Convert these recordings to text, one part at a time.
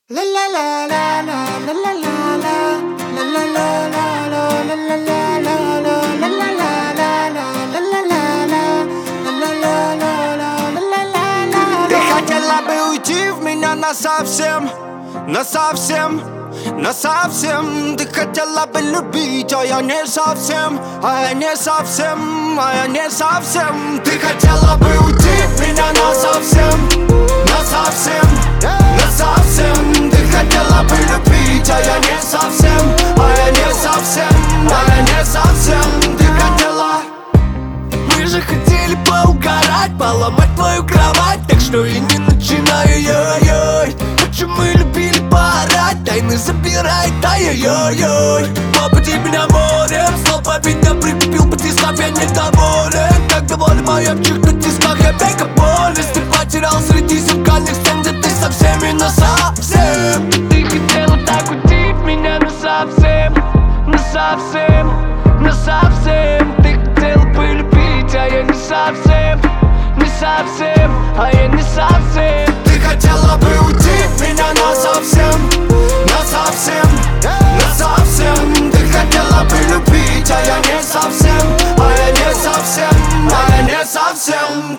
Ты хотела бы уйти в меня насовсем, насовсем, насовсем. Ты хотела бы любить, а я не совсем, а я не совсем, а я не совсем. Ты хотела бы уйти в меня насовсем, насовсем, насовсем. Ты хотела бы любить, а я не совсем, а я не совсем, а я не совсем. Ты хотела. Мы же хотели поугарать, поломать твою кровать, так что и не начинай, ой-ой. Почему мы любили поорать, тайны забирай, ай-яй-яй. По пути меня морем, снова меня прикупил потискав, я недоволен. Как доволен моим чихнуть в тисках, я мегаполис. Ты потерял среди зеркальных стен, где ты со всеми, но совсем. Ты хотела так уйти в меня, но совсем, но совсем, но совсем. Ты хотела полюбить, а я не совсем, не совсем, а я не совсем. Ты хотела бы уйти в меня насовсем, насовсем, насовсем. Ты хотела бы любить, а я не совсем, а я не совсем, а я не совсем.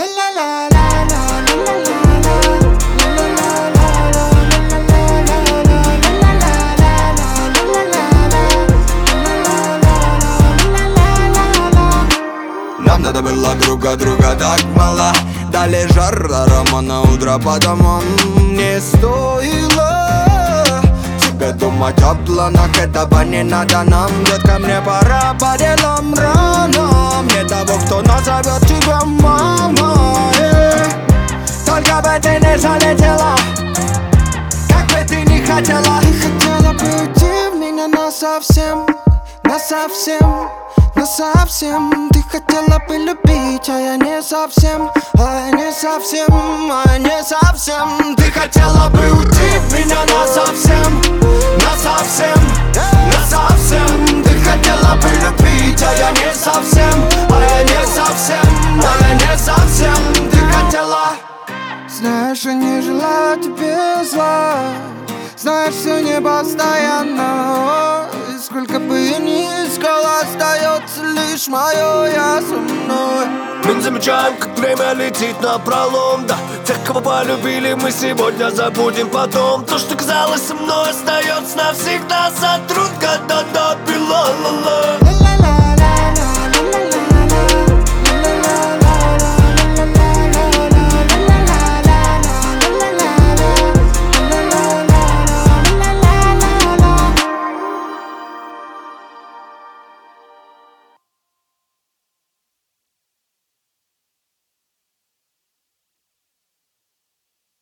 Нам надо было друг от друга так мало. Дали жар до романа утро, потому не стоило тебе думать о планах. Этого не надо нам, детка, мне пора по делам рано. Мне того, кто назовет тебя мамой. Только бы ты не залетела, как бы ты не хотела. Ты хотела бы уйти в меня насовсем, насовсем, насовсем. Ты хотела бы любить, а я не совсем, а я не совсем, а я не совсем. Ты хотела бы уйти в меня насовсем, насовсем, насовсем. Ты хотела бы любить, а я не совсем, а я не совсем, а я не совсем. Ты хотела. Знаешь, я не желаю тебе зла. Знаешь, все не постоянно. И сколько бы я ни искал, остается лишь мое я со мной. Мы не замечаем, как время летит напролом, да. Тех, кого полюбили, мы сегодня забудем потом. То, что казалось со мной, остается навсегда. Сотрут года до пила-ла-ла.